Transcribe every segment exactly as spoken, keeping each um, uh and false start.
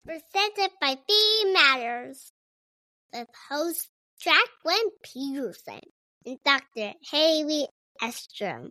Presented by Feeding Matters with host Jacqueline Peterson and Doctor Haley Estrom.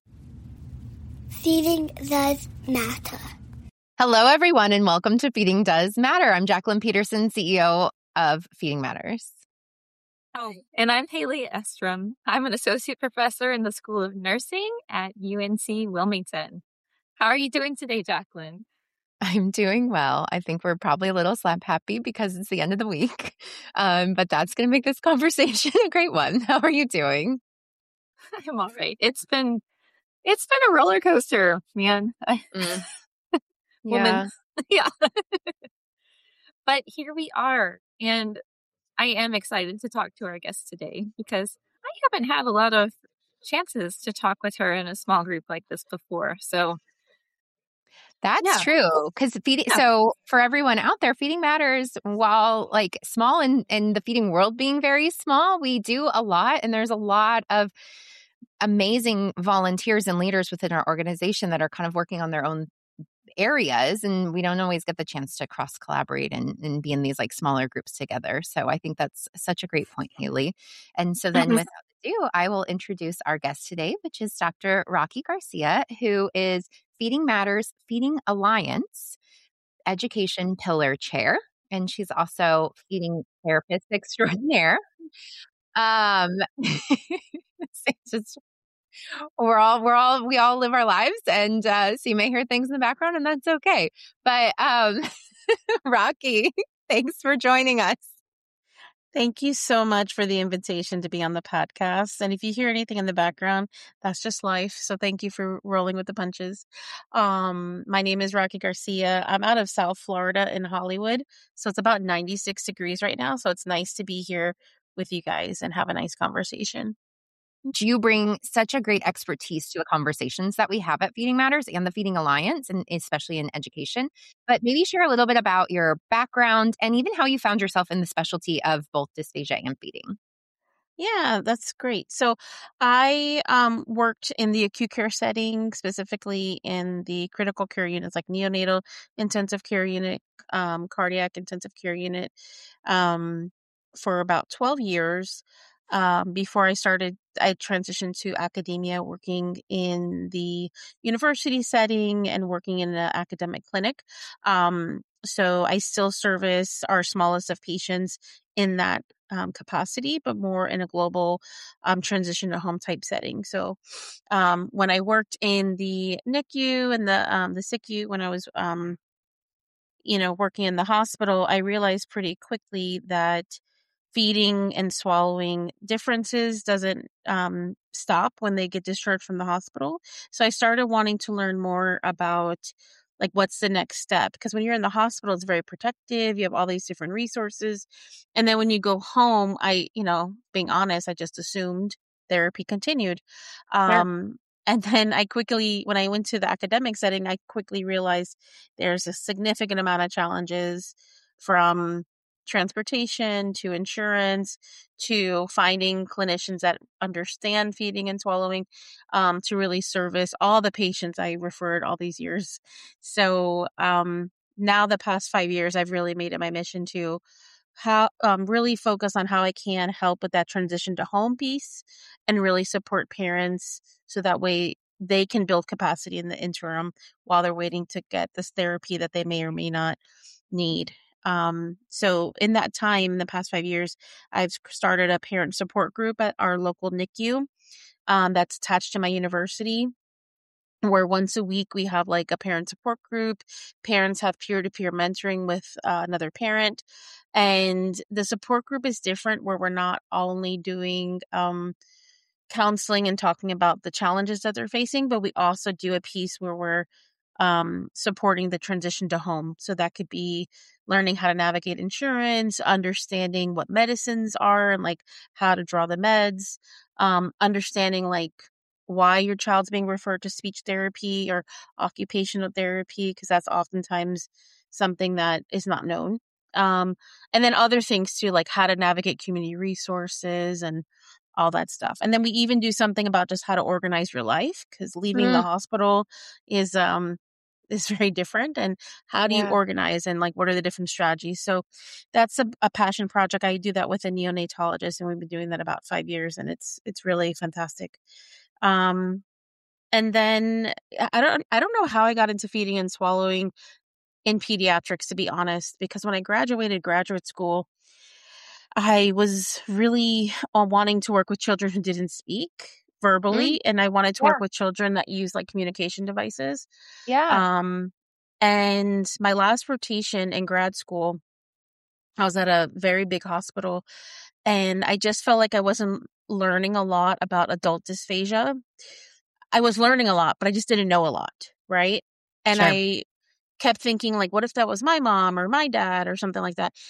Feeding does matter. Hello, everyone, and welcome to Feeding Does Matter. I'm Jacqueline Peterson, C E O of Feeding Matters. Hi, and I'm Haley Estrom. I'm an associate professor in the School of Nursing at U N C Wilmington. How are you doing today, Jacqueline? I'm doing well. I think we're probably a little slap happy because it's the end of the week, um, but that's going to make this conversation a great one. How are you doing? I'm all right. It's been it's been a roller coaster, man. Mm. Woman, yeah. But here we are, and I am excited to talk to our guest today because I haven't had a lot of chances to talk with her in a small group like this before. So That's yeah. true. Because feeding, Yeah. so for everyone out there, Feeding Matters, while like small and in, in the feeding world being very small, we do a lot. And there's a lot of amazing volunteers and leaders within our organization that are kind of working on their own areas. And we don't always get the chance to cross collaborate and, and be in these like smaller groups together. So I think that's such a great point, Haley. And so then without ado, I will introduce our guest today, which is Doctor Rocky Garcia, who is Feeding Matters Feeding Alliance Education Pillar Chair. And she's also feeding therapist extraordinaire. Um, it's just, we're all, we're all, we all live our lives. And uh, so you may hear things in the background and that's okay. But um, Rocky, thanks for joining us. Thank you so much for the invitation to be on the podcast. And if you hear anything in the background, that's just life. So thank you for rolling with the punches. Um, my name is Rocky Garcia. I'm out of South Florida in Hollywood. So it's about ninety-six degrees right now. So it's nice to be here with you guys and have a nice conversation. You bring such a great expertise to the conversations that we have at Feeding Matters and the Feeding Alliance, and especially in education. But maybe share a little bit about your background and even how you found yourself in the specialty of both dysphagia and feeding. Yeah, that's great. So I um, worked in the acute care setting, specifically in the critical care units like neonatal intensive care unit, um, cardiac intensive care unit, um, for about twelve years. Um, before I started, I transitioned to academia, working in the university setting and working in an academic clinic. Um, so I still service our smallest of patients in that um, capacity, but more in a global um, transition to home type setting. So um, when I worked in the N I C U and the um, the S I C U, when I was um, you know working in the hospital, I realized pretty quickly that feeding and swallowing differences doesn't um, stop when they get discharged from the hospital. So I started wanting to learn more about like what's the next step, because when you're in the hospital, it's very protective. You have all these different resources. And then when you go home, I, you know, being honest, I just assumed therapy continued. Um, And then I quickly, when I went to the academic setting, I quickly realized there's a significant amount of challenges, from transportation to insurance to finding clinicians that understand feeding and swallowing, um, to really service all the patients I referred all these years. So um, now the past five years, I've really made it my mission to how um, really focus on how I can help with that transition to home piece and really support parents so that way they can build capacity in the interim while they're waiting to get this therapy that they may or may not need. Um, so in that time, in the past five years, I've started a parent support group at our local N I C U um, that's attached to my university, where once a week we have like a parent support group. Parents have peer-to-peer mentoring with uh, another parent. And the support group is different, where we're not only doing um, counseling and talking about the challenges that they're facing, but we also do a piece where we're um, supporting the transition to home. So that could be learning how to navigate insurance, understanding what medicines are and like how to draw the meds, um, understanding like why your child's being referred to speech therapy or occupational therapy, because that's oftentimes something that is not known. Um, and then other things too, like how to navigate community resources and all that stuff. And then we even do something about just how to organize your life, because leaving Mm. the hospital is um is very different. And how do you Yeah. organize and like, what are the different strategies? So that's a, a passion project. I do that with a neonatologist, and we've been doing that about five years and it's, it's really fantastic. Um, and then I don't, I don't know how I got into feeding and swallowing in pediatrics, to be honest, because when I graduated graduate school, I was really uh, wanting to work with children who didn't speak verbally, Mm, and I wanted to yeah. work with children that use like communication devices. Yeah. Um, and my last rotation in grad school, I was at a very big hospital, and I just felt like I wasn't learning a lot about adult dysphagia. I was learning a lot, but I just didn't know a lot, right? And Sure. I kept thinking, like, what if that was my mom or my dad or something like that?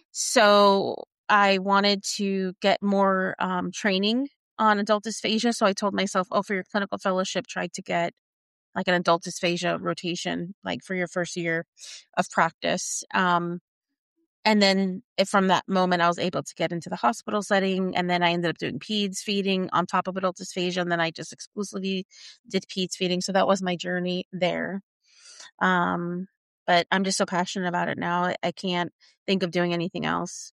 So I wanted to get more um, training on adult dysphagia. So I told myself, oh, for your clinical fellowship, try to get like an adult dysphagia rotation, like for your first year of practice. Um, and then if from that moment, I was able to get into the hospital setting. And then I ended up doing peds feeding on top of adult dysphagia. And then I just exclusively did peds feeding. So that was my journey there. Um, but I'm just so passionate about it now. I, I can't think of doing anything else.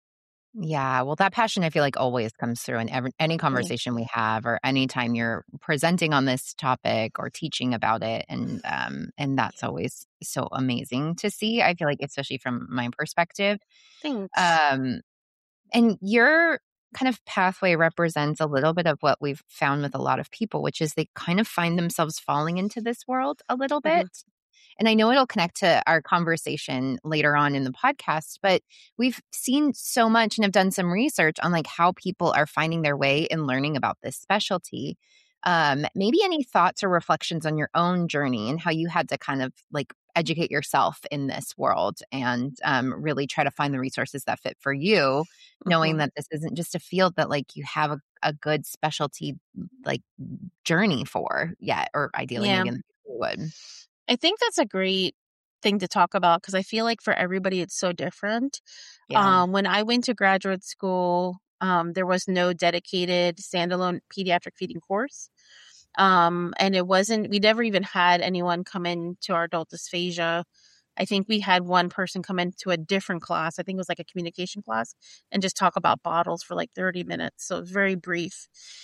Yeah. Well, that passion, I feel like always comes through in every, any conversation we have, or anytime you're presenting on this topic or teaching about it. And, um, and that's always so amazing to see. I feel like, especially from my perspective, Thanks. um, and your kind of pathway represents a little bit of what we've found with a lot of people, which is they kind of find themselves falling into this world a little bit. Mhm. And I know it'll connect to our conversation later on in the podcast, but we've seen so much and have done some research on like how people are finding their way in learning about this specialty. Um, maybe any thoughts or reflections on your own journey and how you had to kind of like educate yourself in this world and um, really try to find the resources that fit for you, knowing Mhm. that this isn't just a field that like you have a, a good specialty like journey for yet, or ideally Yeah. maybe in the future you would. I think that's a great thing to talk about because I feel like for everybody it's so different. Yeah. Um, when I went to graduate school, um, there was no dedicated standalone pediatric feeding course. Um, and it wasn't, we never even had anyone come in to our adult dysphagia. I think we had one person come into a different class. I think it was like a communication class and just talk about bottles for like thirty minutes. So it was very brief.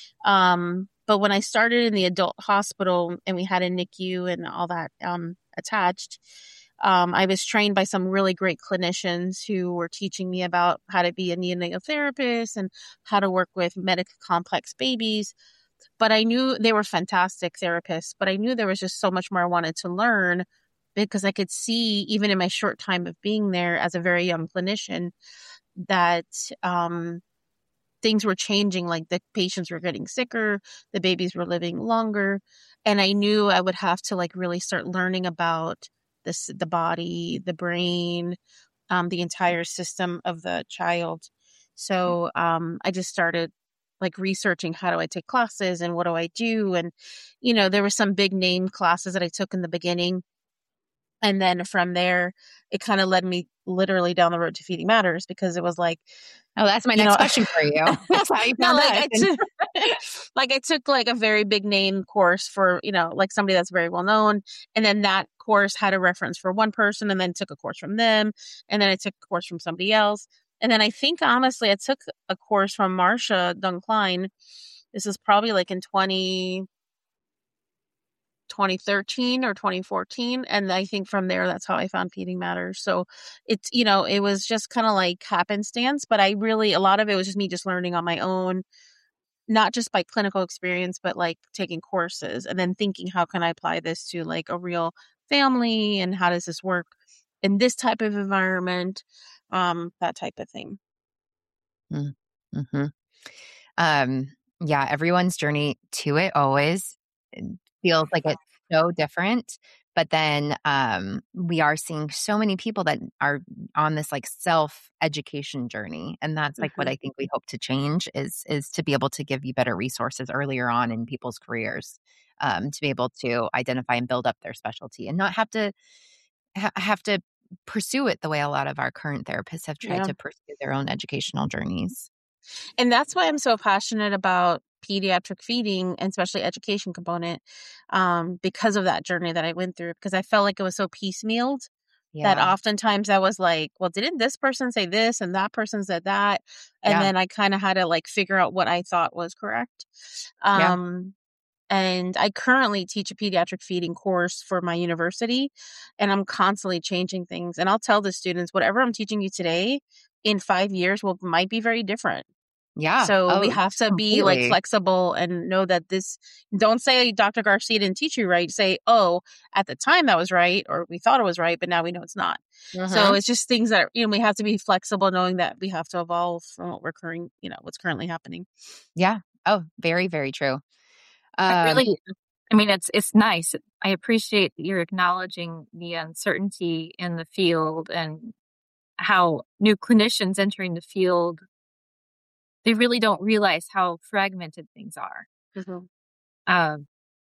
Um, but when I started in the adult hospital and we had a N I C U and all that um, attached, um, I was trained by some really great clinicians who were teaching me about how to be a neonatal therapist and how to work with medically complex babies. But I knew they were fantastic therapists, but I knew there was just so much more I wanted to learn because I could see, even in my short time of being there as a very young clinician, that um, things were changing. Like the patients were getting sicker, the babies were living longer. And I knew I would have to like really start learning about this, the body, the brain, um, the entire system of the child. So um, I just started like researching how do I take classes and what do I do? And, you know, there were some big name classes that I took in the beginning. And then from there, it kind of led me literally down the road to Feeding Matters because it was like, oh, that's my you next know, question for you. That's how you no, found like us. I, took, like I took like a very big name course for, you know, like somebody that's very well known. And then that course had a reference for one person and then took a course from them. And then I took a course from somebody else. And then I think, honestly, I took a course from Marsha Dunkline. This is probably like in twenty, twenty thirteen or twenty fourteen. And I think from there, that's how I found Feeding Matters. So it's, you know, it was just kind of like happenstance, but I really, a lot of it was just me just learning on my own, not just by clinical experience, but like taking courses and then thinking, how can I apply this to like a real family and how does this work in this type of environment? Um, that type of thing. Mm-hmm. Um, yeah, everyone's journey to it always feels like it's so different. But then um, we are seeing so many people that are on this like self-education journey. And that's like mm-hmm. what I think we hope to change is, is to be able to give you better resources earlier on in people's careers, um, to be able to identify and build up their specialty and not have to ha- have to pursue it the way a lot of our current therapists have tried yeah. to pursue their own educational journeys. And that's why I'm so passionate about pediatric feeding and especially education component um, because of that journey that I went through, because I felt like it was so piecemealed Yeah. that oftentimes I was like, well, didn't this person say this and that person said that? And Yeah. then I kind of had to like figure out what I thought was correct. Yeah. Um, and I currently teach a pediatric feeding course for my university, and I'm constantly changing things. And I'll tell the students, whatever I'm teaching you today in five years will might be very different. Yeah. So we Oh, have to be like completely. flexible and know that this, don't say Doctor Garcia didn't teach you right. Say, oh, at the time that was right, or we thought it was right, but now we know it's not. Mhm. So it's just things that, you know, we have to be flexible, knowing that we have to evolve from what we're current, you know, what's currently happening. Yeah. Oh, very, very true. I Um, really, I mean, it's it's nice. I appreciate that you're acknowledging the uncertainty in the field and how new clinicians entering the field, they really don't realize how fragmented things are. Mhm. Um,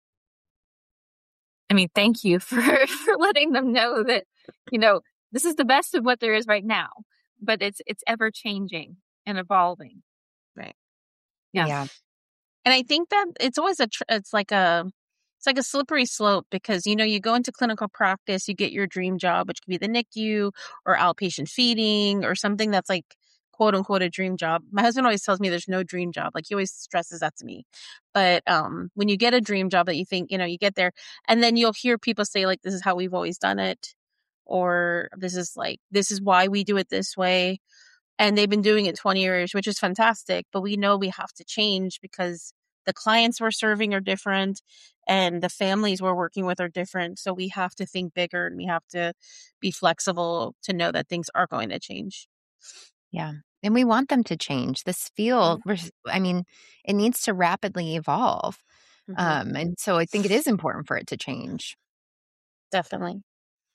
I mean, thank you for, for letting them know that, you know, this is the best of what there is right now, but it's it's ever changing and evolving. Right. Yeah. yeah. And I think that it's always a, tr- it's like a, it's like a slippery slope, because, you know, you go into clinical practice, you get your dream job, which could be the N I C U or outpatient feeding or something that's like, quote unquote, a dream job. My husband always tells me there's no dream job. Like, he always stresses that to me. But um, when you get a dream job that you think, you know, you get there, and then you'll hear people say like, this is how we've always done it. Or this is like, this is why we do it this way. And they've been doing it twenty years, which is fantastic. But we know we have to change because the clients we're serving are different and the families we're working with are different. So we have to think bigger, and we have to be flexible to know that things are going to change. Yeah. And we want them to change. This field, we're, I mean, it needs to rapidly evolve. Mhm. Um, and so I think it is important for it to change. Definitely.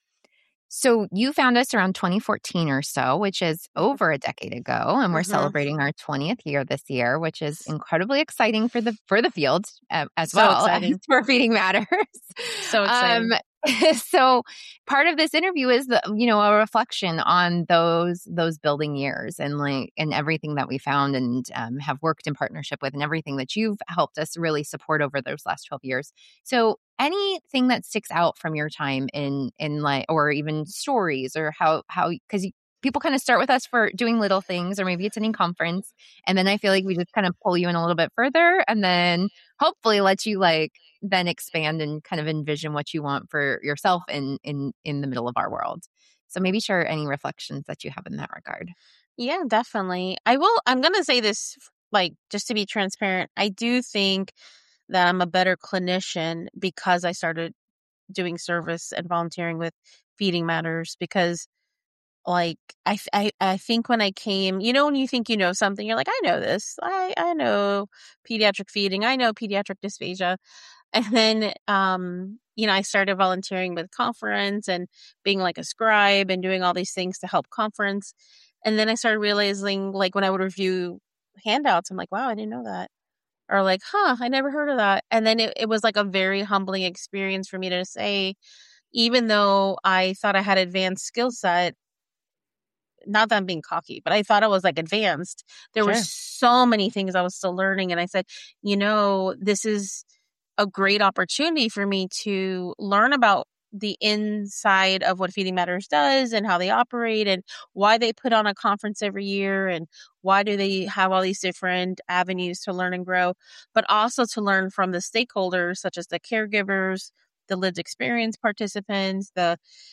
So you found us around twenty fourteen or so, which is over a decade ago, and we're Mhm. celebrating our twentieth year this year, which is incredibly exciting for the for the field uh, as So well exciting. as for Feeding Matters. So exciting. Um, so part of this interview is the you know a reflection on those those building years and like and everything that we found and um, have worked in partnership with, and everything that you've helped us really support over those last twelve years. So anything that sticks out from your time in in like, or even stories, or how how because people kind of start with us for doing little things, or maybe attending conference, and then I feel like we just kind of pull you in a little bit further, and then hopefully let you like then expand and kind of envision what you want for yourself in in in the middle of our world. So maybe share any reflections that you have in that regard. Yeah, definitely. I will. I'm going to say this, like, just to be transparent. I do think that I'm a better clinician because I started doing service and volunteering with Feeding Matters, because like I, I I think when I came, you know, when you think you know something, you're like, I know this. I, I know pediatric feeding. I know pediatric dysphagia. And then, um, you know, I started volunteering with conference and being like a scribe and doing all these things to help conference. And then I started realizing, like, when I would review handouts, I'm like, wow, I didn't know that. Or like, huh, I never heard of that. And then it, it was like a very humbling experience for me to say, even though I thought I had advanced skill set, not that I'm being cocky, but I thought I was like advanced. There Sure. were so many things I was still learning. And I said, you know, this is a great opportunity for me to learn about the inside of what Feeding Matters does and how they operate and why they put on a conference every year and why do they have all these different avenues to learn and grow, but also to learn from the stakeholders such as the caregivers, the lived experience participants, the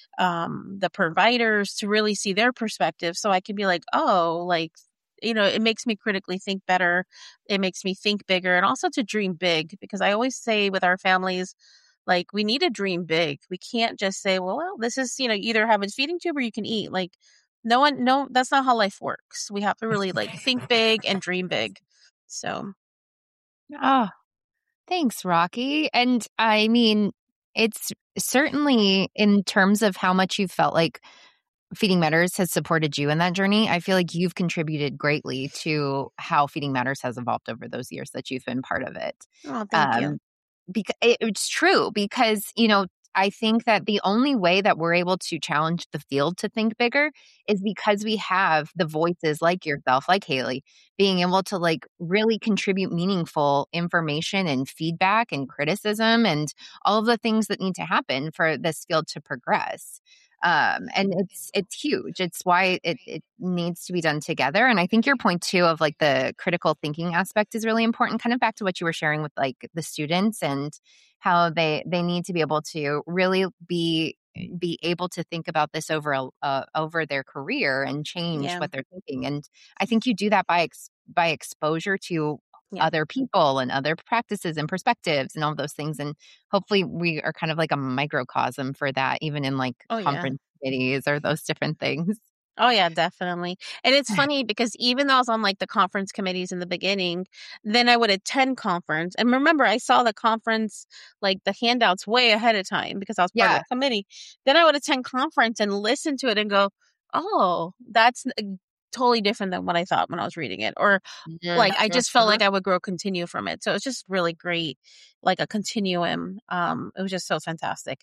um, the providers, to really see their perspective. So I can be like, oh, like, you know, it makes me critically think better. It makes me think bigger, and also to dream big, because I always say with our families, like, we need to dream big. We can't just say, well, well, this is, you know, either have a feeding tube or you can eat. Like, no one, no, that's not how life works. We have to really like think big and dream big. So, Oh, thanks, Rocky. And I mean, it's certainly in terms of how much you felt like Feeding Matters has supported you in that journey. I feel like you've contributed greatly to how Feeding Matters has evolved over those years that you've been part of it. oh, thank Um, you. because it, it's true, because, you know, I think that the only way that we're able to challenge the field to think bigger is because we have the voices like yourself, like Haley, being able to like really contribute meaningful information and feedback and criticism and all of the things that need to happen for this field to progress. Um, and it's it's huge. It's why it, it needs to be done together. And I think your point too of like the critical thinking aspect is really important, kind of back to what you were sharing with like the students and how they they need to be able to really be be able to think about this over a, uh, over their career and change Yeah. what they're thinking. And I think you do that by ex- by exposure to Yeah. other people and other practices and perspectives and all those things. And hopefully we are kind of like a microcosm for that, even in like Oh, yeah. conference committees or those different things. Oh, yeah, definitely. And it's funny because even though I was on like the conference committees in the beginning, then I would attend conference. And remember, I saw the conference, like the handouts way ahead of time because I was part Yeah. of the committee. Then I would attend conference and listen to it and go, oh, that's n- totally different than what I thought when I was reading it. Or like, I just felt like I would grow continue from it. So it's just really great, like a continuum. Um, it was just so fantastic.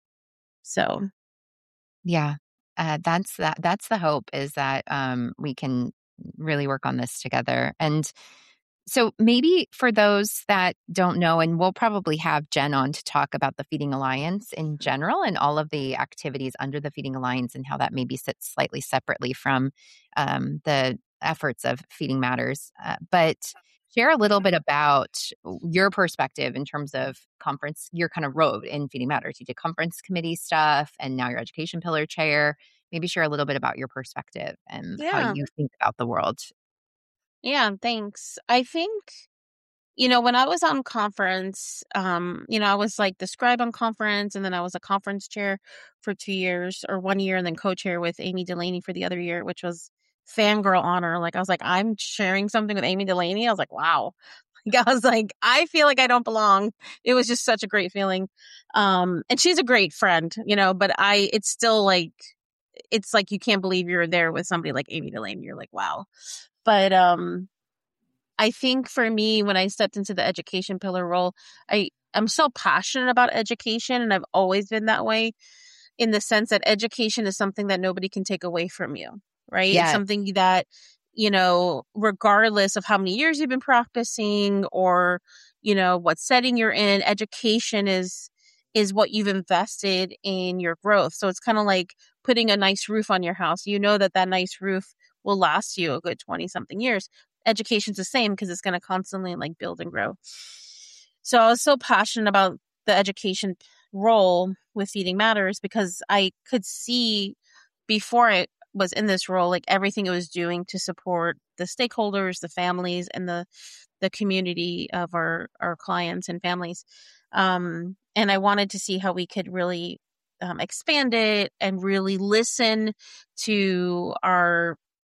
So Yeah. Uh, that's that. That's the hope is that um, we can really work on this together. And so maybe for those that don't know, and we'll probably have Jen on to talk about the Feeding Alliance in general and all of the activities under the Feeding Alliance and how that maybe sits slightly separately from um, the efforts of Feeding Matters. Uh, but share a little bit about your perspective in terms of conference, your kind of road in Feeding Matters. You did conference committee stuff and now you're education pillar chair. Maybe share a little bit about your perspective and how yeah. you think about the world. Yeah, thanks. I think, you know, when I was on conference, um, you know, I was like the scribe on conference, and then I was a conference chair for two years or one year, and then co-chair with Amy Delaney for the other year, which was fangirl honor. Like I was like, I'm sharing something with Amy Delaney. I was like, wow. Like, I was like, I feel like I don't belong. It was just such a great feeling. Um, and she's a great friend, you know, but I, it's still like, it's like you can't believe you're there with somebody like Amy Delaney. You're like, wow. But um, I think for me, when I stepped into the education pillar role, I I'm so passionate about education, and I've always been that way in the sense that education is something that nobody can take away from you, right? Yeah. It's something that, you know, regardless of how many years you've been practicing or, you know, what setting you're in, education is is what you've invested in your growth. So it's kind of like putting a nice roof on your house. You know that that nice roof will last you a good twenty something years. Education's the same because it's going to constantly like build and grow. So I was so passionate about the education role with Feeding Matters because I could see before I was in this role, like everything it was doing to support the stakeholders, the families, and the the community of our, our clients and families. Um, and I wanted to see how we could really um, expand it and really listen to our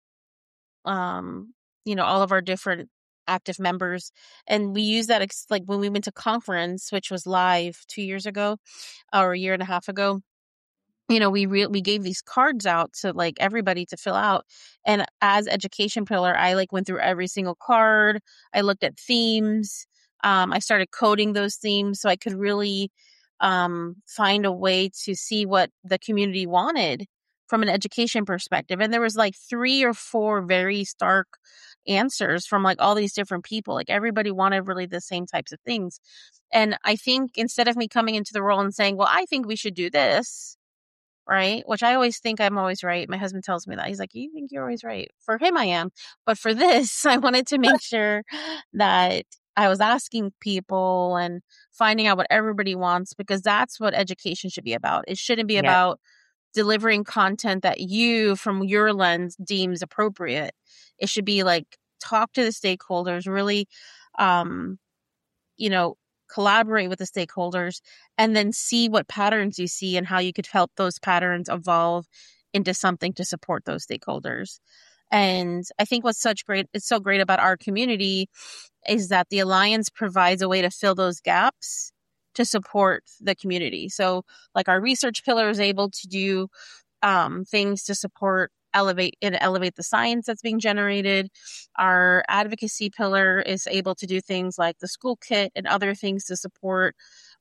um, you know, all of our different active members. And we use that ex- like when we went to conference, which was live two years ago or a year and a half ago. You know, we re- we gave these cards out to like everybody to fill out. And as education pillar, I like went through every single card. I looked at themes. Um, I started coding those themes so I could really um, find a way to see what the community wanted from an education perspective. And there was like three or four very stark answers from like all these different people. Like everybody wanted really the same types of things. And I think instead of me coming into the role and saying, well, I think we should do this, right? Which I always think I'm always right. My husband tells me that. He's like, you think you're always right. For him, I am. But for this, I wanted to make sure that I was asking people and finding out what everybody wants, because that's what education should be about. It shouldn't be Yeah. about delivering content that you, from your lens, deems appropriate. It should be like, talk to the stakeholders, really, um, you know, collaborate with the stakeholders, and then see what patterns you see and how you could help those patterns evolve into something to support those stakeholders. And I think what's such great, it's so great about our community is that the Alliance provides a way to fill those gaps to support the community. So like our research pillar is able to do um, things to support elevate and elevate the science that's being generated. Our advocacy pillar is able to do things like the school kit and other things to support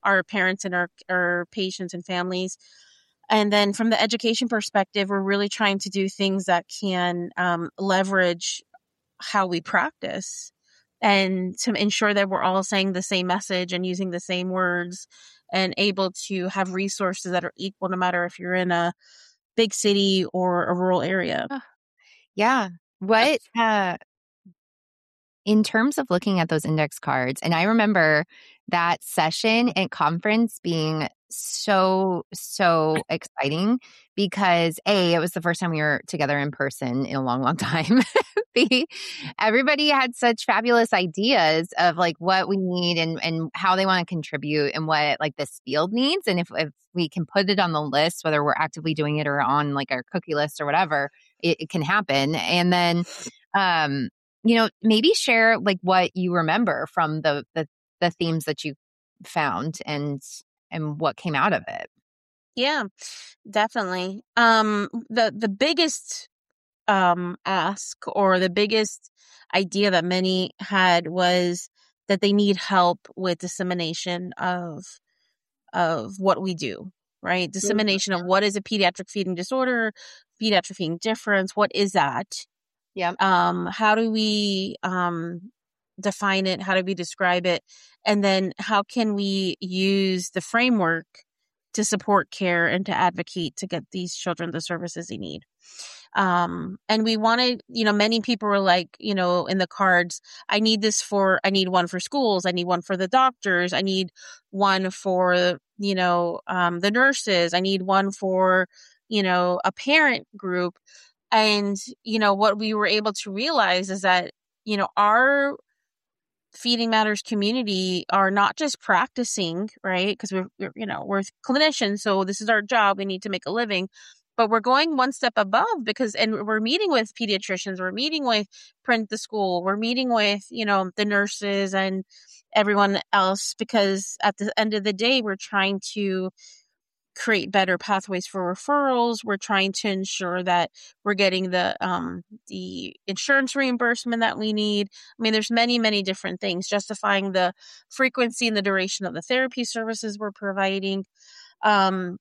our parents and our, our patients and families. And then from the education perspective, we're really trying to do things that can um, leverage how we practice and to ensure that we're all saying the same message and using the same words and able to have resources that are equal no matter if you're in a big city or a rural area. Yeah. What, uh, in terms of looking at those index cards, and I remember that session at conference being so, so exciting because A, it was the first time we were together in person in a long, long time. B, everybody had such fabulous ideas of like what we need and, and how they want to contribute and what like this field needs. And if, if we can put it on the list, whether we're actively doing it or on like our cookie list or whatever, it, it can happen. And then, um, you know, maybe share like what you remember from the, the, the themes that you found and, and what came out of it. Yeah, definitely. Um, the, the biggest, um, ask or the biggest idea that many had was that they need help with dissemination of, of what we do, right? Dissemination of what is a pediatric feeding disorder, pediatric feeding difference. What is that? Yeah. Um, how do we um, define it? How do we describe it? And then how can we use the framework to support care and to advocate to get these children the services they need? Um, and we wanted, you know, many people were like, you know, in the cards, I need this for, I need one for schools. I need one for the doctors. I need one for, you know, um, the nurses. I need one for, you know, a parent group. And, you know, what we were able to realize is that, you know, our Feeding Matters community are not just practicing, right? Because we're, we're, you know, we're clinicians. So this is our job. We need to make a living. But we're going one step above because, and we're meeting with pediatricians. We're meeting with Print the School. We're meeting with, you know, the nurses and everyone else because at the end of the day, we're trying to create better pathways for referrals. We're trying to ensure that we're getting the um, the insurance reimbursement that we need. I mean, there's many, many different things justifying the frequency and the duration of the therapy services we're providing. Um,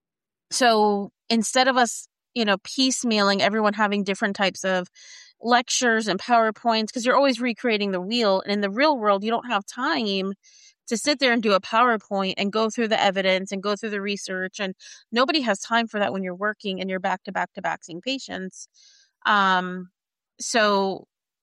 so instead of us, you know, piecemealing everyone having different types of lectures and PowerPoints, because you're always recreating the wheel. And in the real world, you don't have time to sit there and do a PowerPoint and go through the evidence and go through the research. And nobody has time for that when you're working and you're back to back to back seeing patients. Um, so,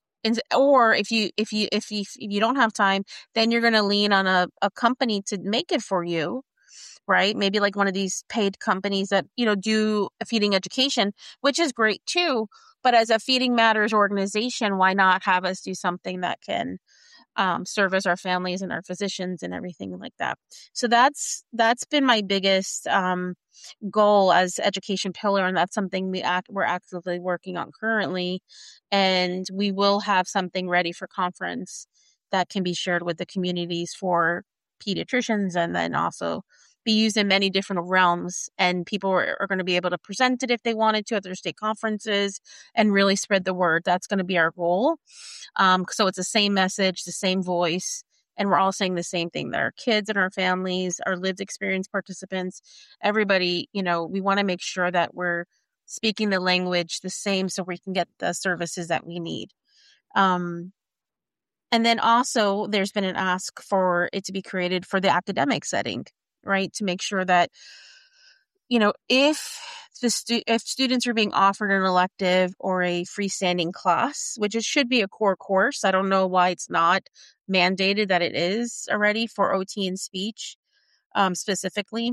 or if you, if you, if you, if you don't have time, then you're going to lean on a, a company to make it for you, right? Maybe like one of these paid companies that, you know, do a feeding education, which is great too. But as a Feeding Matters organization, why not have us do something that can Um, service our families and our physicians and everything like that. So that's that's been my biggest um, goal as education pillar, and that's something we act, we're actively working on currently. And we will have something ready for conference that can be shared with the communities for pediatricians, and then also be used in many different realms. And people are, are going to be able to present it if they wanted to at their state conferences and really spread the word. That's going to be our goal. Um, so it's the same message, the same voice, and we're all saying the same thing, that our kids and our families, our lived experience participants, everybody, you know, we want to make sure that we're speaking the language the same so we can get the services that we need. Um, and then also there's been an ask for it to be created for the academic setting, right? To make sure that, you know, if the stu- if students are being offered an elective or a freestanding class, which it should be a core course, I don't know why it's not mandated that it is already for O T and speech um, specifically,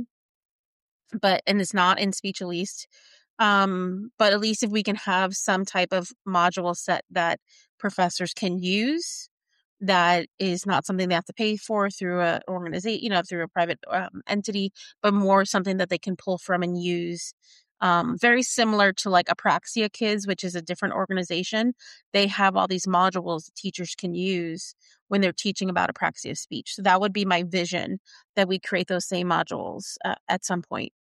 but and it's not in speech at least. Um, but at least if we can have some type of module set that professors can use, that is not something they have to pay for through a organization, you know, through a private um, entity, but more something that they can pull from and use. Um, very similar to like Apraxia Kids, which is a different organization. They have all these modules that teachers can use when they're teaching about apraxia speech. So that would be my vision, that we create those same modules uh, at some point.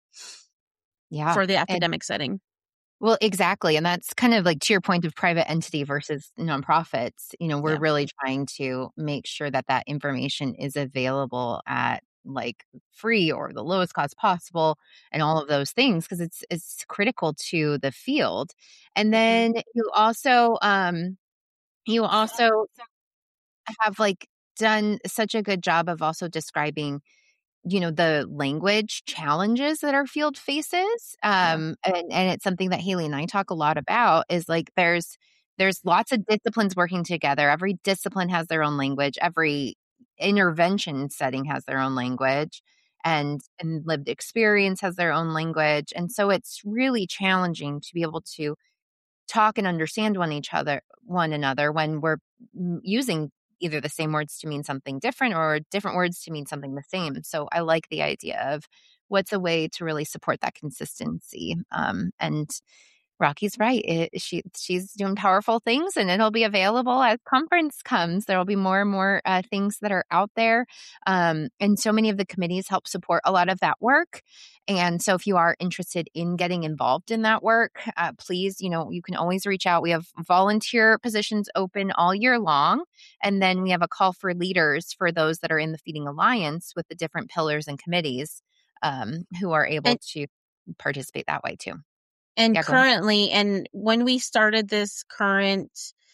Yeah. For the academic and, setting. Well, exactly. And that's kind of like to your point of private entity versus nonprofits. You know, we're yeah. really trying to make sure that that information is available at like free or the lowest cost possible and all of those things, because it's it's critical to the field. And then mm-hmm. you also um you also have like done such a good job of also describing, you know, the language challenges that our field faces. Um, yeah. and, and it's something that Haley and I talk a lot about, is like there's there's lots of disciplines working together. Every discipline has their own language. Every intervention setting has their own language, and, and lived experience has their own language. And so it's really challenging to be able to talk and understand one each other, one another, when we're using either the same words to mean something different or different words to mean something the same. So I like the idea of what's a way to really support that consistency. Um, and Rocky's right. It, she she's doing powerful things, and it'll be available as conference comes. There will be more and more uh, things that are out there. Um, and so many of the committees help support a lot of that work. And so if you are interested in getting involved in that work, uh, please, you know, you can always reach out. We have volunteer positions open all year long. And then we have a call for leaders for those that are in the Feeding Alliance with the different pillars and committees um, who are able and- to participate that way too. And yeah, currently, and when we started this current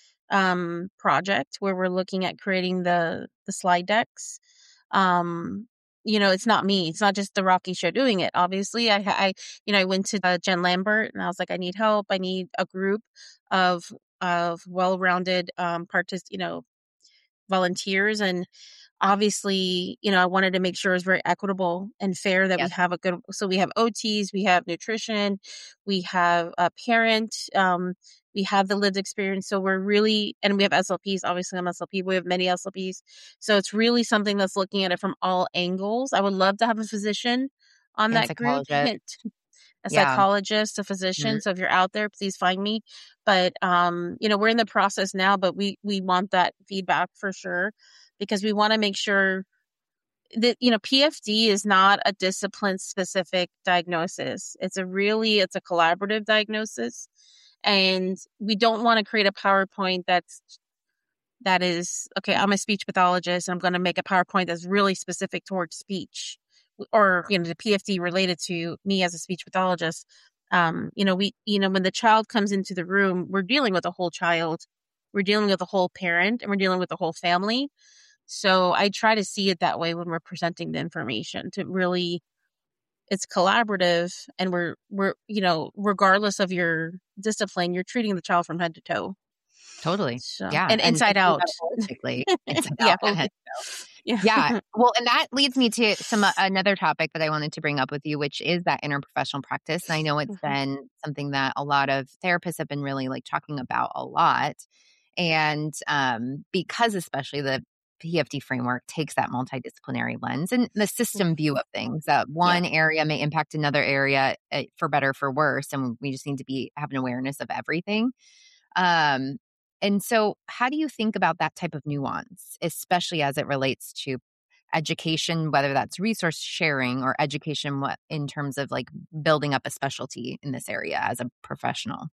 um, project where we're looking at creating the, the slide decks, um, you know, it's not me. It's not just the Rocky Show doing it. Obviously, I, I you know, I went to uh, Jen Lambert and I was like, I need help. I need a group of of well-rounded um, partic- you know, volunteers. And obviously, you know, I wanted to make sure it was very equitable and fair, that yes. we have a good, so we have O Ts, we have nutrition, we have a parent, um, we have the lived experience. So we're really, and we have S L Ps, obviously I'm S L P, we have many S L Ps. So it's really something that's looking at it from all angles. I would love to have a physician on and that group. Hint, a yeah. psychologist, a physician. Mm-hmm. So if you're out there, please find me. But, um, you know, we're in the process now, but we, we want that feedback for sure, because we want to make sure that, you know, P F D is not a discipline specific diagnosis. It's a really, it's a collaborative diagnosis. And we don't want to create a PowerPoint that's, that is, okay, I'm a speech pathologist and I'm going to make a PowerPoint that's really specific towards speech, or, you know, the P F D related to me as a speech pathologist. Um, you know, we, you know, when the child comes into the room, we're dealing with a whole child, we're dealing with a whole parent, and we're dealing with the whole family. So I try to see it that way when we're presenting the information, to really, it's collaborative, and we're, we're, you know, regardless of your discipline, you're treating the child from head to toe. Totally. So, yeah. And, and inside out. Holistically. Inside yeah. out and head to toe. Yeah. yeah. Well, and that leads me to some uh, another topic that I wanted to bring up with you, which is that interprofessional practice. And I know it's mm-hmm. been something that a lot of therapists have been really like talking about a lot. And um, because especially the P F D framework takes that multidisciplinary lens and the system view of things, that one yeah. area may impact another area uh, for better, for worse. And we just need to be have an awareness of everything. Um, and so how do you think about that type of nuance, especially as it relates to education, whether that's resource sharing or education what, in terms of like building up a specialty in this area as a professional?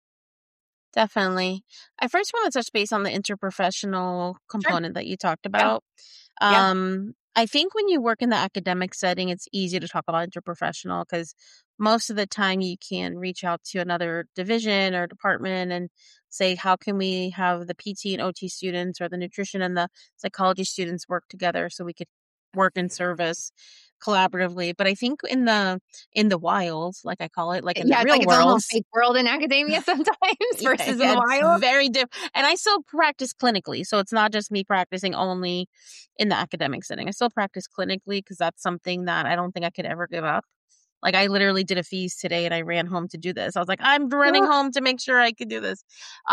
Definitely. I first want to touch base on the interprofessional component sure. that you talked about. Yeah. Um, yeah. I think when you work in the academic setting, it's easy to talk about interprofessional, because most of the time you can reach out to another division or department and say, how can we have the P T and O T students or the nutrition and the psychology students work together so we could work in service collaboratively. But I think in the in the wild, like I call it, like in yeah, the real like world, it's fake world in academia sometimes versus yeah, in the wild. Very different. And I still practice clinically, so it's not just me practicing only in the academic setting. I still practice clinically because that's something that I don't think I could ever give up. Like I literally did a fees today and I ran home to do this. I was like, I'm running home to make sure I could do this.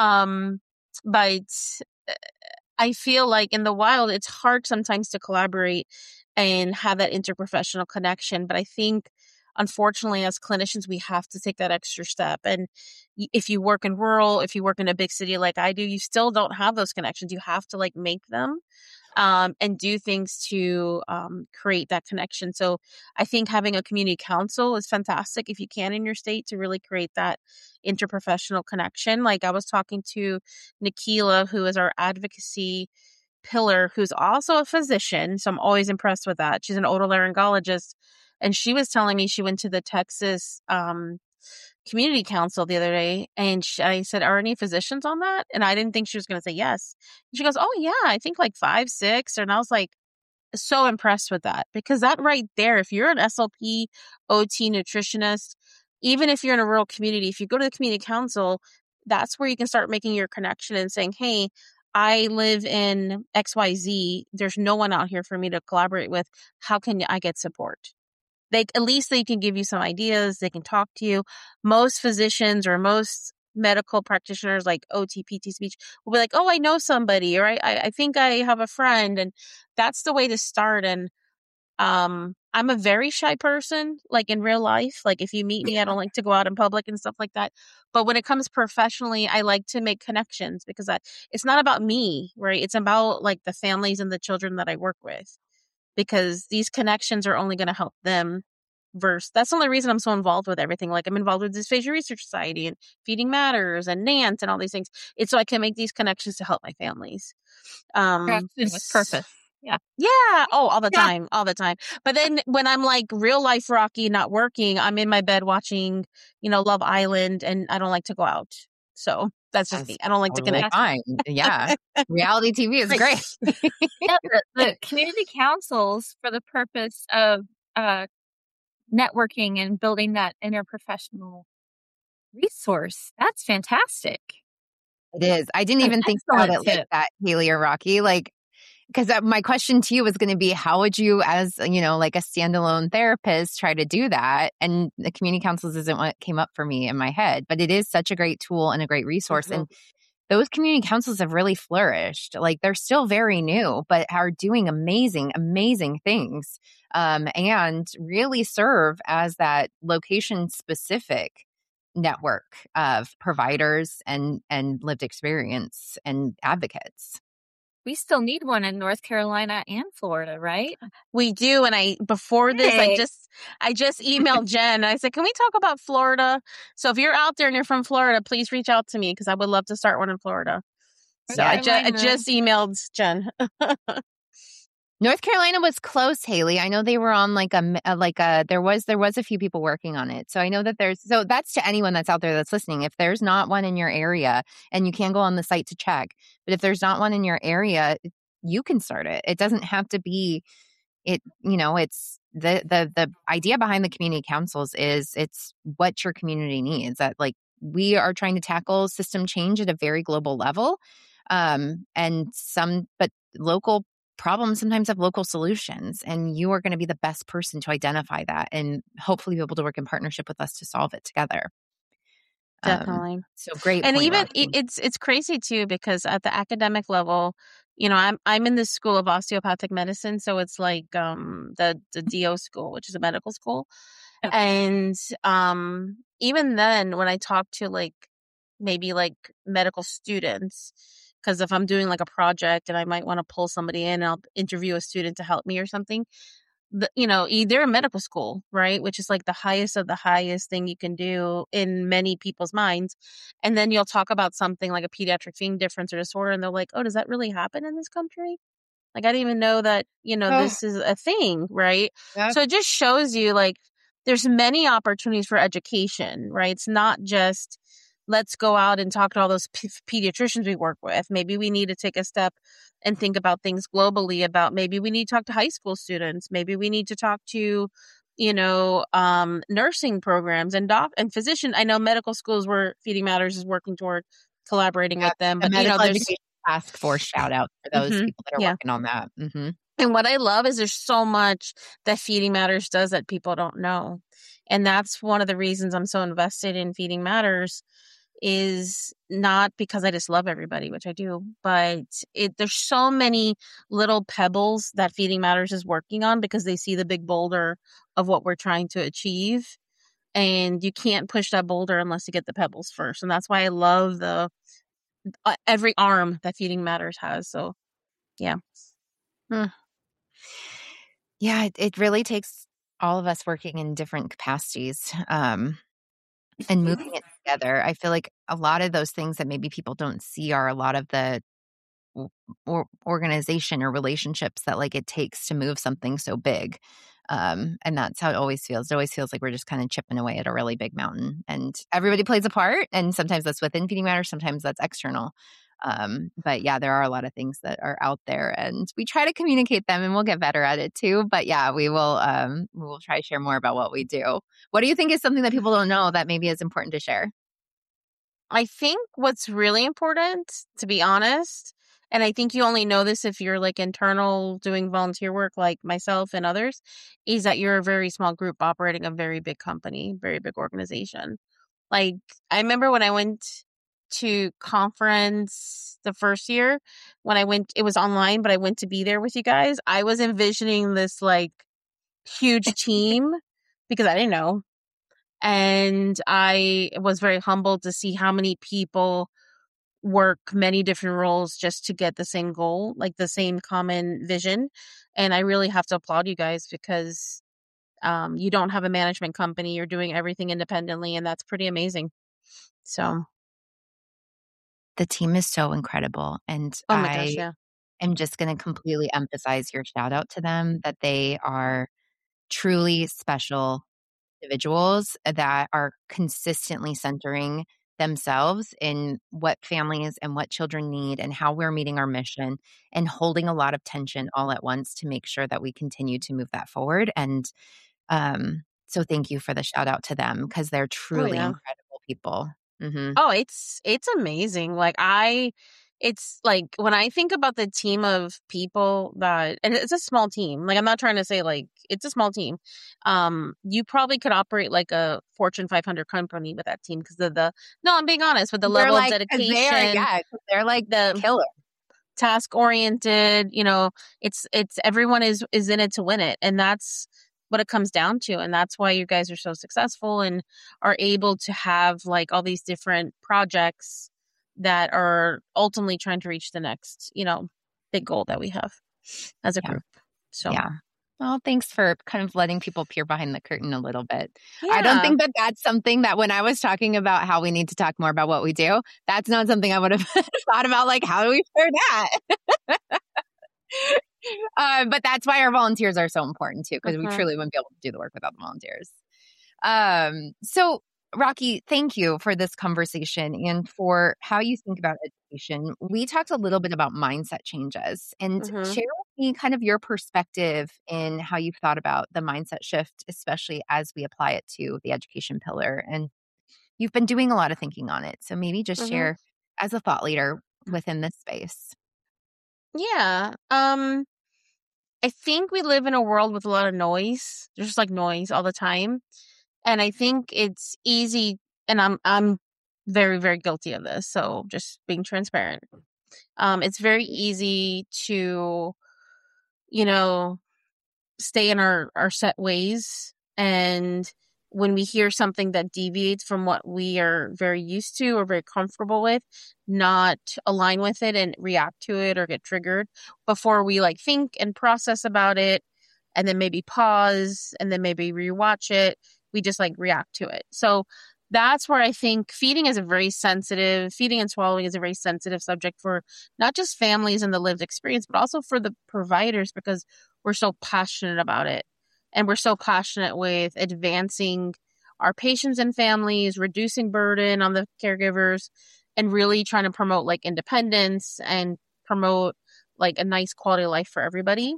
Um, but I feel like in the wild, it's hard sometimes to collaborate and have that interprofessional connection. But I think, unfortunately, as clinicians, we have to take that extra step. And if you work in rural, if you work in a big city like I do, you still don't have those connections. You have to like make them. Um, and do things to um, create that connection. So I think having a community council is fantastic if you can in your state to really create that interprofessional connection. Like I was talking to Nikila, who is our advocacy pillar who's also a physician. So I'm always impressed with that. She's an otolaryngologist. And she was telling me she went to the Texas um, Community Council the other day. And she, I said, are any physicians on that? And I didn't think she was going to say yes. And she goes, oh, yeah, I think like five, six. And I was like, so impressed with that, because that right there, if you're an S L P, O T, nutritionist, even if you're in a rural community, if you go to the community council, that's where you can start making your connection and saying, hey, I live in X Y Z. There's no one out here for me to collaborate with. How can I get support? They, at least they can give you some ideas. They can talk to you. Most physicians or most medical practitioners like O T, P T, speech will be like, oh, I know somebody, or I, I think I have a friend. And that's the way to start. And um, I'm a very shy person, like in real life. Like if you meet me, I don't like to go out in public and stuff like that. But when it comes professionally, I like to make connections, because I, it's not about me, right? It's about like the families and the children that I work with, because these connections are only going to help them. Verse. That's the only reason I'm so involved with everything. Like I'm involved with Dysphagia Research Society and Feeding Matters and NANT and all these things. It's so I can make these connections to help my families. Um, with purpose. Yeah. Yeah. Oh, all the Yeah. time. All the time. But then when I'm like real life Rocky, not working, I'm in my bed watching, you know, Love Island, and I don't like to go out. So that's just That's me. I don't like totally to connect. fine. Yeah. Reality T V is great. Yeah, the, the community councils for the purpose of uh, networking and building that interprofessional resource. That's fantastic. It is. I didn't An even think about it excellent like tip. that, Haley or Rocky. Like, because my question to you was going to be, how would you, as you know, like a standalone therapist, try to do that? And the community councils isn't what came up for me in my head, but it is such a great tool and a great resource. Mhm. And those community councils have really flourished. Like they're still very new, but are doing amazing, amazing things, um, and really serve as that location specific network of providers and and lived experience and advocates. We still need one in North Carolina and Florida, right? We do. And I, before this, I Hey. just, I just emailed Jen. I said, can we talk about Florida? So if you're out there and you're from Florida, please reach out to me, because I would love to start one in Florida. So Yeah. I, ju- I Carolina. just emailed Jen. North Carolina was close, Haley. I know they were on like a, a like a there was there was a few people working on it. So I know that there's so that's to anyone that's out there that's listening. If there's not one in your area, and you can go on the site to check, but if there's not one in your area, you can start it. It doesn't have to be it, you know, it's the the the idea behind the community councils is it's what your community needs. That like we are trying to tackle system change at a very global level. Um and some but local problems sometimes have local solutions, and you are going to be the best person to identify that and hopefully be able to work in partnership with us to solve it together. Definitely. Um, so great. And point, even Rocky. it, it's it's crazy too, because at the academic level, you know, I'm I'm in the School of Osteopathic Medicine, so it's like um the the D O school, which is a medical school. Oh. And um even then, when I talk to like maybe like medical students, because if I'm doing like a project and I might want to pull somebody in and I'll interview a student to help me or something, the, you know, they're in medical school, right? Which is like the highest of the highest thing you can do in many people's minds. And then you'll talk about something like a pediatric feeding difference or disorder, and they're like, oh, does that really happen in this country? Like, I didn't even know that, you know, Oh. this is a thing, right? Yeah. So it just shows you like there's many opportunities for education, right? It's not just let's go out and talk to all those p- pediatricians we work with. Maybe we need to take a step and think about things globally, about maybe we need to talk to high school students. Maybe we need to talk to, you know, um, nursing programs and doc and physician. I know medical schools where Feeding Matters is working toward collaborating Yeah, with them, the but you know, medical there's education task force shout out for those Mhm. people that are Yeah. working on that. Mm-hmm. And what I love is there's so much that Feeding Matters does that people don't know. And that's one of the reasons I'm so invested in Feeding Matters, is not because I just love everybody, which I do, but it there's so many little pebbles that Feeding Matters is working on, because they see the big boulder of what we're trying to achieve. And you can't push that boulder unless you get the pebbles first. And that's why I love the uh, every arm that Feeding Matters has. So, yeah. Yeah, it, it really takes all of us working in different capacities um, and moving it together. I feel like a lot of those things that maybe people don't see are a lot of the or organization or relationships that like it takes to move something so big. Um, and that's how it always feels. It always feels like we're just kind of chipping away at a really big mountain, and everybody plays a part. And sometimes that's within Feeding Matters, sometimes that's external. Um, but yeah, there are a lot of things that are out there, and we try to communicate them, and we'll get better at it too. But yeah, we will, um, we will try to share more about what we do. What do you think is something that people don't know that maybe is important to share? I think what's really important, to be honest, and I think you only know this if you're like internal doing volunteer work like myself and others, is that you're a very small group operating a very big company, very big organization. Like, I remember when I went to conference the first year, when I went, it was online, but I went to be there with you guys. I was envisioning this like huge team because I didn't know. And I was very humbled to see how many people work many different roles just to get the same goal, like the same common vision. And I really have to applaud you guys because um, you don't have a management company. You're doing everything independently, and that's pretty amazing. So the team is so incredible. And oh my I gosh, yeah. am just going to completely emphasize your shout out to them, that they are truly special individuals that are consistently centering themselves in what families and what children need and how we're meeting our mission, and holding a lot of tension all at once to make sure that we continue to move that forward. And um, so thank you for the shout out to them, because they're truly oh, yeah. incredible people. Mm-hmm. Oh, it's it's amazing. Like I It's like when I think about the team of people that, and it's a small team. Like I'm not trying to say like it's a small team. Um, you probably could operate like a Fortune five hundred company with that team because of the. No, I'm being honest with the They're level like, of dedication. They are, yeah, they're like the killer, task oriented. You know, it's it's everyone is is in it to win it, and that's what it comes down to. And that's why you guys are so successful and are able to have like all these different projects that are ultimately trying to reach the next, you know, big goal that we have as a yeah. group. So, yeah. Well, thanks for kind of letting people peer behind the curtain a little bit. Yeah. I don't think that that's something that when I was talking about how we need to talk more about what we do, that's not something I would have thought about. Like, how do we share that? uh, but that's why our volunteers are so important too, because uh-huh. we truly wouldn't be able to do the work without the volunteers. Um, so Rocky, thank you for this conversation and for how you think about education. We talked a little bit about mindset changes, and uh-huh. share with me kind of your perspective in how you've thought about the mindset shift, especially as we apply it to the education pillar. And you've been doing a lot of thinking on it. So maybe just uh-huh. share as a thought leader within this space. Yeah. Um, I think we live in a world with a lot of noise. There's just like noise all the time. And I think it's easy, and I'm I'm very, very guilty of this. So just being transparent. Um, it's very easy to, you know, stay in our, our set ways. And when we hear something that deviates from what we are very used to or very comfortable with, not align with it and react to it or get triggered before we like think and process about it, and then maybe pause and then maybe rewatch it. We just like react to it. So that's where I think feeding is a very sensitive, feeding and swallowing is a very sensitive subject for not just families and the lived experience, but also for the providers, because we're so passionate about it. And we're so passionate with advancing our patients and families, reducing burden on the caregivers, and really trying to promote like independence and promote like a nice quality of life for everybody.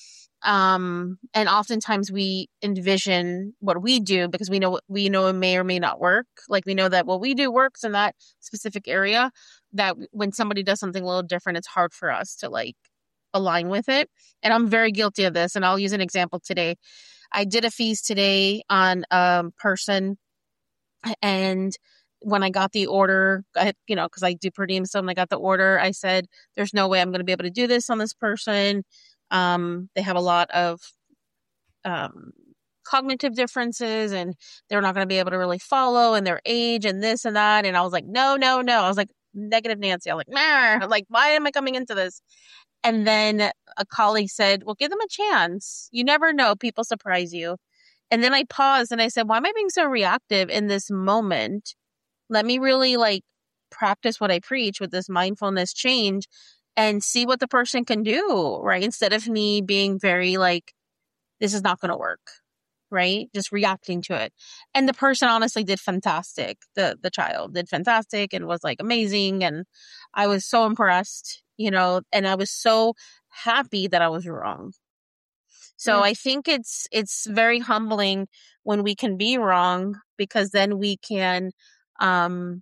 Um, and oftentimes we envision what we do because we know we know it may or may not work. Like we know that what we do works in that specific area, that when somebody does something a little different, it's hard for us to like align with it. And I'm very guilty of this. And I'll use an example today. I did a feast today on a person, and when I got the order, I, you know, because I do per diem, so when I got the order, I said, there's no way I'm going to be able to do this on this person. Um, they have a lot of um, cognitive differences, and they're not going to be able to really follow, and their age and this and that. And I was like, no, no, no. I was like, negative Nancy. I was like, nah. I'm like, why am I coming into this? And then a colleague said, well, give them a chance. You never know. People surprise you. And then I paused and I said, why am I being so reactive in this moment? Let me really like practice what I preach with this mindfulness change and see what the person can do, right? Instead of me being very like, this is not going to work, right? Just reacting to it. And the person honestly did fantastic. The the child did fantastic and was like amazing. And I was so impressed, you know, and I was so happy that I was wrong. So Yeah. I think it's it's very humbling when we can be wrong, because then we can um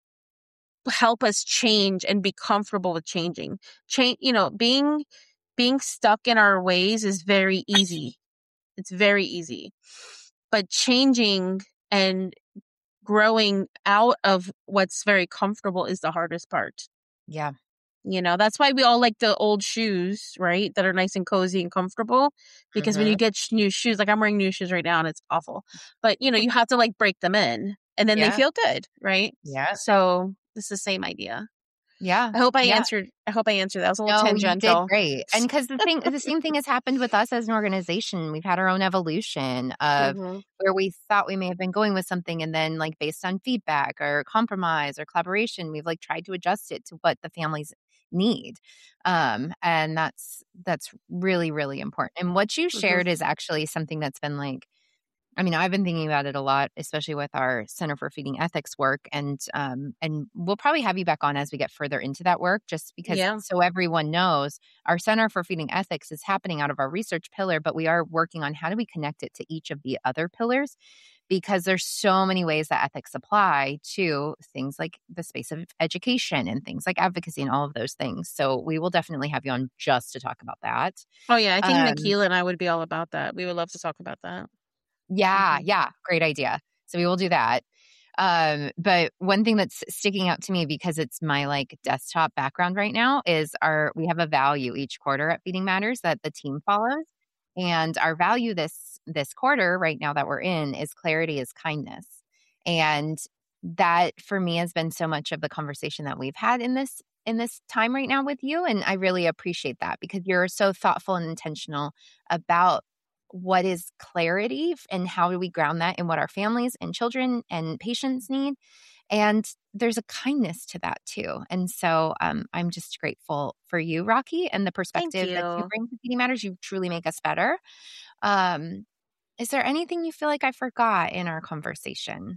help us change and be comfortable with changing. Change, you know, being being stuck in our ways is very easy. It's very easy. But changing and growing out of what's very comfortable is the hardest part. Yeah. You know, that's why we all like the old shoes, right? That are nice and cozy and comfortable. Because Mm-hmm. when you get sh- new shoes, like I'm wearing new shoes right now and it's awful. But, you know, you have to like break them in and then Yeah. they feel good, right? Yeah. So it's the same idea. Yeah. I hope I yeah. answered. I hope I answered. That was a little No, tangential. you did great. And because the thing, the same thing has happened with us as an organization. We've had our own evolution of Mm-hmm. where we thought we may have been going with something, and then like based on feedback or compromise or collaboration, we've like tried to adjust it to what the families need. Um, and that's that's really, really important. And what you shared Mm-hmm. is actually something that's been like, I mean, I've been thinking about it a lot, especially with our Center for Feeding Ethics work, and um, and we'll probably have you back on as we get further into that work, just because Yeah. so everyone knows our Center for Feeding Ethics is happening out of our research pillar, but we are working on how do we connect it to each of the other pillars, because there's so many ways that ethics apply to things like the space of education and things like advocacy and all of those things. So we will definitely have you on just to talk about that. Oh yeah, I think Um, Nikila and I would be all about that. We would love to talk about that. Yeah, Mhm. yeah. Great idea. So we will do that. Um, but one thing that's sticking out to me, because it's my like desktop background right now, is our we have a value each quarter at Feeding Matters that the team follows. And our value this this quarter right now that we're in is clarity is kindness. And that for me has been so much of the conversation that we've had in this in this time right now with you. And I really appreciate that, because you're so thoughtful and intentional about what is clarity and how do we ground that in what our families and children and patients need. And there's a kindness to that too. And so um, I'm just grateful for you, Rocky, and the perspective that you you. bring to Feeding Matters. You truly make us better. Um, is there anything you feel like I forgot in our conversation?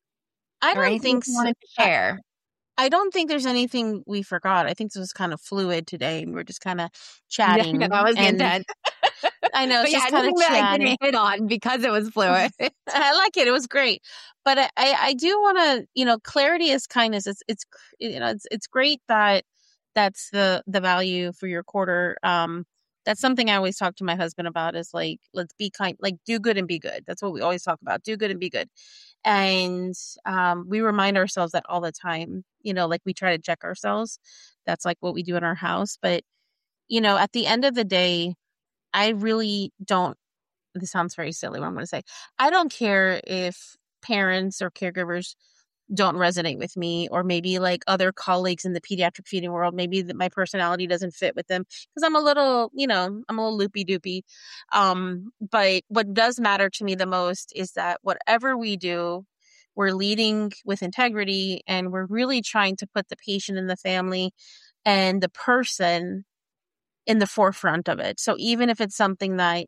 I or don't anything think you so. wanted to I, share? I don't think there's anything we forgot. I think this was kind of fluid today. We were just kind of Yeah, chatting. that was the and intent. I know, But it's yeah, just kind of anything that I chatting. didn't hit on because it was fluid. I like it. It was great. But I, I, I do want to, you know, clarity is kindness. It's, it's, you know, it's, it's great that that's the, the value for your quarter. Um, that's something I always talk to my husband about, is like, let's be kind, like do good and be good. That's what we always talk about. Do good and be good. And, um, we remind ourselves that all the time, you know, like we try to check ourselves. That's like what we do in our house. But, you know, at the end of the day, I really don't, this sounds very silly what I'm going to say. I don't care if parents or caregivers don't resonate with me, or maybe like other colleagues in the pediatric feeding world, maybe that my personality doesn't fit with them, because I'm a little, you know, I'm a little loopy doopy. Um, but what does matter to me the most is that whatever we do, we're leading with integrity, and we're really trying to put the patient and the family and the person in the forefront of it. So even if it's something that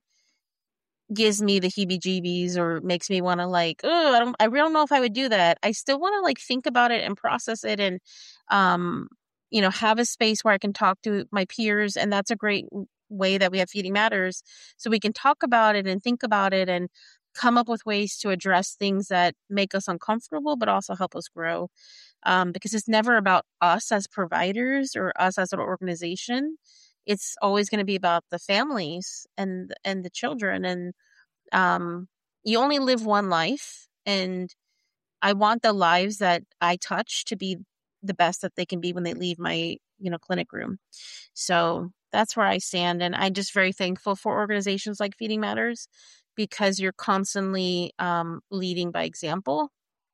gives me the heebie-jeebies or makes me want to like, oh, I don't, I really don't know if I would do that, I still want to like think about it and process it, and, um, you know, have a space where I can talk to my peers. And that's a great way that we have Feeding Matters, so we can talk about it and think about it and come up with ways to address things that make us uncomfortable, but also help us grow. Um, because it's never about us as providers or us as an organization. It's always going to be about the families and and the children. And um, you only live one life, and I want the lives that I touch to be the best that they can be when they leave my, you know, clinic room. So that's where I stand, and I'm just very thankful for organizations like Feeding Matters, because you're constantly um, leading by example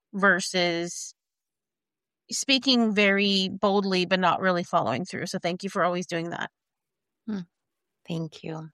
versus speaking very boldly but not really following through. So thank you for always doing that. Hmm. Thank you.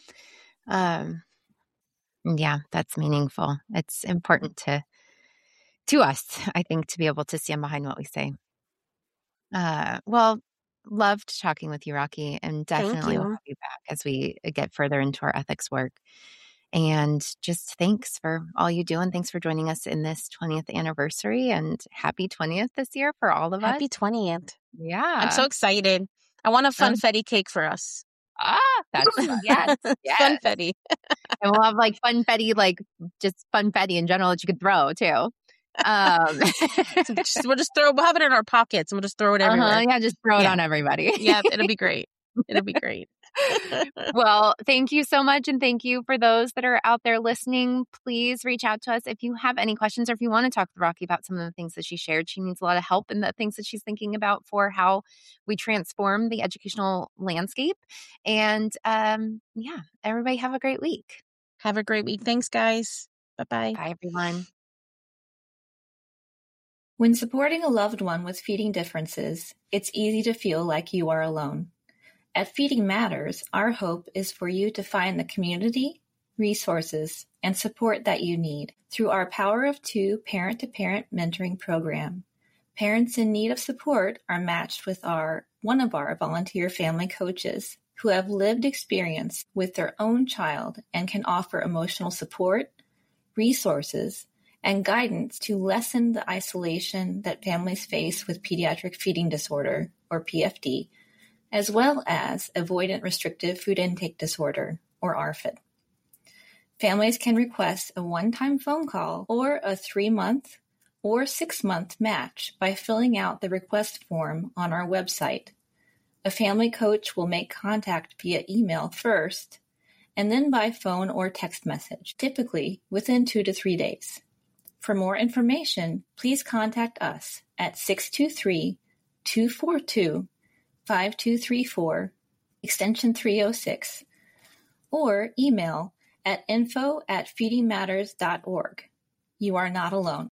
Um, yeah, that's meaningful. It's important to to us, I think, to be able to stand behind what we say. Uh, well, loved talking with you, Rocky, and definitely will you. have you back as we get further into our ethics work. And just thanks for all you do. And thanks for joining us in this twentieth anniversary, and happy twentieth this year for all of Happy us. Happy twentieth. Yeah. I'm so excited. I want a funfetti cake for us. Ah, that's, yes, yes. Funfetti. And we'll have like funfetti, like just funfetti in general that you could throw too. Um, so just, we'll just throw, we'll have it in our pockets and we'll just throw it everywhere. Uh-huh, yeah, just throw yeah. it on everybody. Yeah, it'll be great. It'll be great. Well, thank you so much. And thank you for those that are out there listening. Please reach out to us if you have any questions or if you want to talk with Rocky about some of the things that she shared. She needs a lot of help in the things that she's thinking about for how we transform the educational landscape. And um, yeah, everybody have a great week. Have a great week. Thanks, guys. Bye-bye. Bye, everyone. When supporting a loved one with feeding differences, it's easy to feel like you are alone. At Feeding Matters, our hope is for you to find the community, resources, and support that you need through our Power of Two parent-to-parent mentoring program. Parents in need of support are matched with our one of our volunteer family coaches who have lived experience with their own child and can offer emotional support, resources, and guidance to lessen the isolation that families face with pediatric feeding disorder, or P F D, as well as avoidant restrictive food intake disorder, or A R F I D. Families can request a one-time phone call or a three-month or six-month match by filling out the request form on our website. A family coach will make contact via email first, and then by phone or text message, typically within two to three days. For more information, please contact us at six two three, two four two, five two three four, extension three oh six, or email at info at feeding matters dot org. You are not alone.